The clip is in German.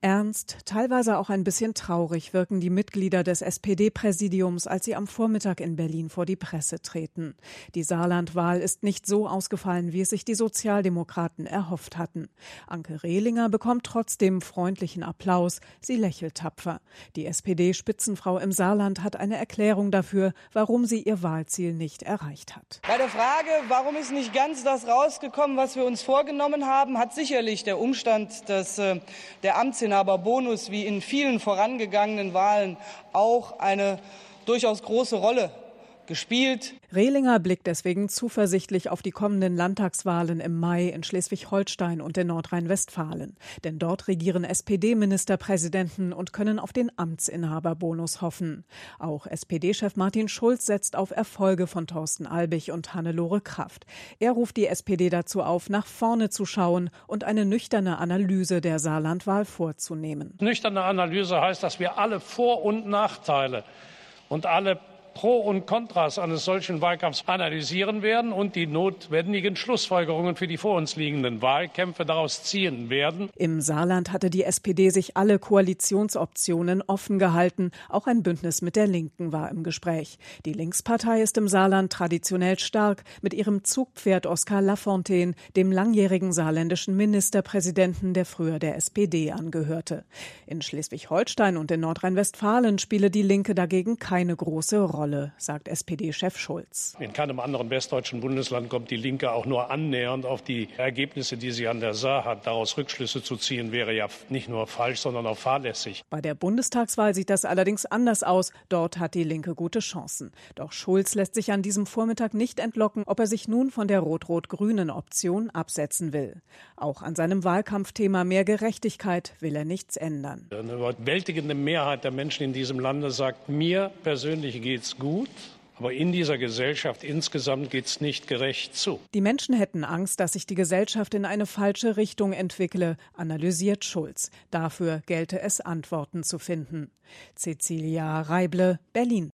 Ernst, teilweise auch ein bisschen traurig wirken die Mitglieder des SPD-Präsidiums, als sie am Vormittag in Berlin vor die Presse treten. Die Saarlandwahl ist nicht so ausgefallen, wie es sich die Sozialdemokraten erhofft hatten. Anke Rehlinger bekommt trotzdem freundlichen Applaus. Sie lächelt tapfer. Die SPD-Spitzenfrau im Saarland hat eine Erklärung dafür, warum sie ihr Wahlziel nicht erreicht hat. Bei der Frage, warum ist nicht ganz das rausgekommen, was wir uns vorgenommen haben, hat sicherlich der Umstand, dass der Amtsinhaberbonus wie in vielen vorangegangenen Wahlen auch eine durchaus große Rolle gespielt. Rehlinger blickt deswegen zuversichtlich auf die kommenden Landtagswahlen im Mai in Schleswig-Holstein und in Nordrhein-Westfalen. Denn dort regieren SPD-Ministerpräsidenten und können auf den Amtsinhaberbonus hoffen. Auch SPD-Chef Martin Schulz setzt auf Erfolge von Thorsten Albig und Hannelore Kraft. Er ruft die SPD dazu auf, nach vorne zu schauen und eine nüchterne Analyse der Saarlandwahl vorzunehmen. Nüchterne Analyse heißt, dass wir alle Vor- und Nachteile und alle Pro und Kontras eines solchen Wahlkampfs analysieren werden und die notwendigen Schlussfolgerungen für die vor uns liegenden Wahlkämpfe daraus ziehen werden. Im Saarland hatte die SPD sich alle Koalitionsoptionen offen gehalten. Auch ein Bündnis mit der Linken war im Gespräch. Die Linkspartei ist im Saarland traditionell stark mit ihrem Zugpferd Oskar Lafontaine, dem langjährigen saarländischen Ministerpräsidenten, der früher der SPD angehörte. In Schleswig-Holstein und in Nordrhein-Westfalen spiele die Linke dagegen keine große Rolle, sagt SPD-Chef Schulz. In keinem anderen westdeutschen Bundesland kommt die Linke auch nur annähernd auf die Ergebnisse, die sie an der Saar hat. Daraus Rückschlüsse zu ziehen, wäre ja nicht nur falsch, sondern auch fahrlässig. Bei der Bundestagswahl sieht das allerdings anders aus. Dort hat die Linke gute Chancen. Doch Schulz lässt sich an diesem Vormittag nicht entlocken, ob er sich nun von der rot-rot-grünen Option absetzen will. Auch an seinem Wahlkampfthema mehr Gerechtigkeit will er nichts ändern. Eine überwältigende Mehrheit der Menschen in diesem Lande sagt, mir persönlich geht's gut, aber in dieser Gesellschaft insgesamt geht's nicht gerecht zu. Die Menschen hätten Angst, dass sich die Gesellschaft in eine falsche Richtung entwickle, analysiert Schulz. Dafür gelte es, Antworten zu finden. Cecilia Reible, Berlin.